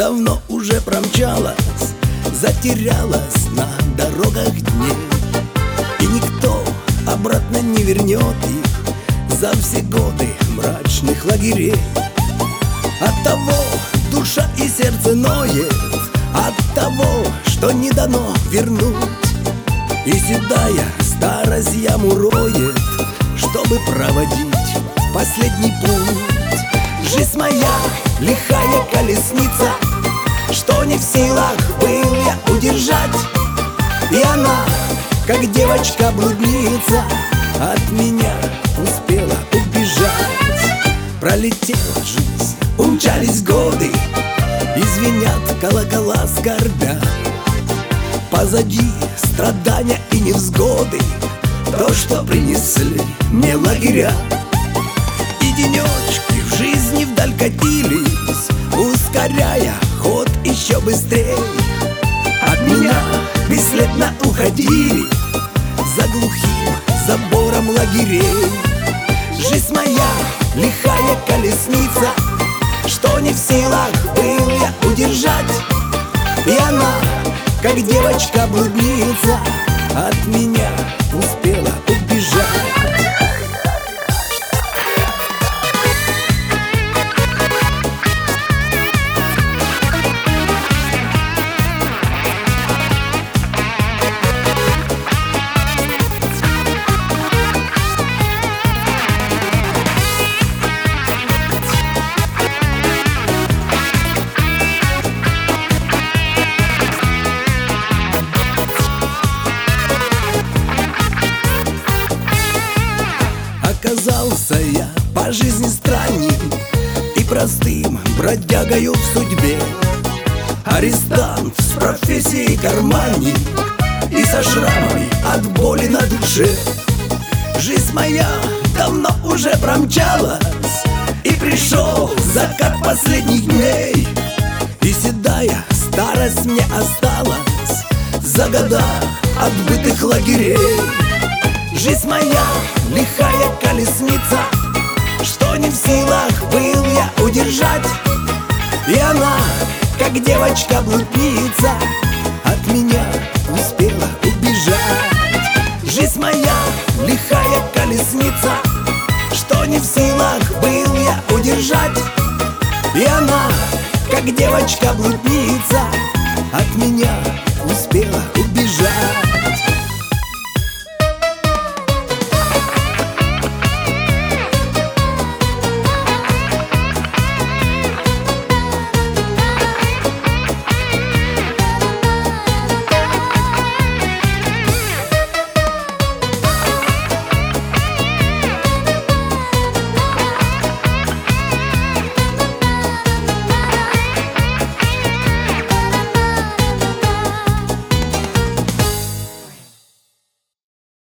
давно уже промчалась, затерялась на дорогах дней, и никто обратно не вернет их за все годы мрачных лагерей. Оттого душа и сердце ноет, от того, что не дано вернуть. И седая старость яму роет, чтобы проводить последний путь. Жизнь моя лихая колесница, что не в силах был я удержать. И она, как девочка-блудница, от меня успела убежать. Пролетела жизнь, умчались годы, и звенят колокола скорбя. Позади страдания и невзгоды, то, что принесли мне лагеря. И денечки в жизни вдаль катились, ускоряя ход еще быстрей. От меня бесследно уходили за глухим забором лагерей. Жизнь моя лихая колесница, что не в силах был я удержать. И она, как девочка-блудница, от меня успела убежать. Оказался я по жизни странник и простым бродягою в судьбе. Арестант с профессией карманник и со шрамами от боли на душе. Жизнь моя давно уже промчалась, и пришел закат последних дней. И седая старость мне осталась за года отбытых лагерей. Жизнь моя лихая колесница, что не в силах был я удержать. И она, как девочка-блудница, от меня успела убежать. Жизнь моя лихая колесница, что не в силах был я удержать. И она, как девочка-блудница, от меня успела убежать.